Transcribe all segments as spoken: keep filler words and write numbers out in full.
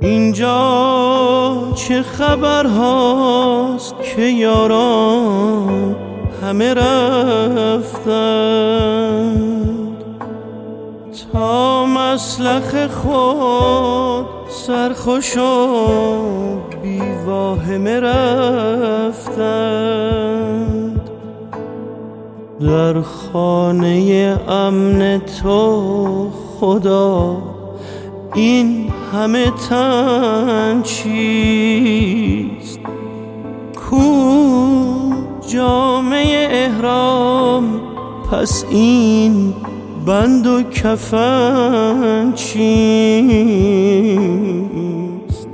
اینجا چه خبر هاست که یاران همه رفتند، تا مسلخ خود سرخوش و بی واهمه رفتند. در خانه امن تو خدا این همه تن چیست؟ کو جامه احرام، پس این بند و کفن چیست؟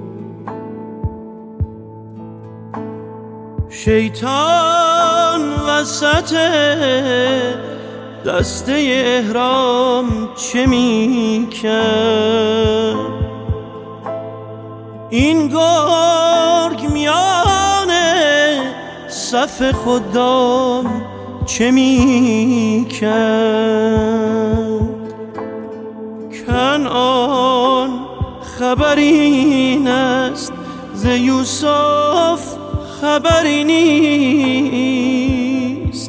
شیطان وسط دسته احرام چه می کرد؟ این گرگ میانه صف خدام چه می کرد؟ کنعان خبری است ز یوسف خبری نیست،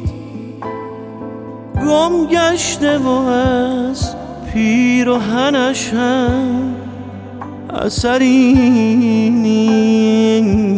گم گشته و از پیرهنش هم اثری نیست.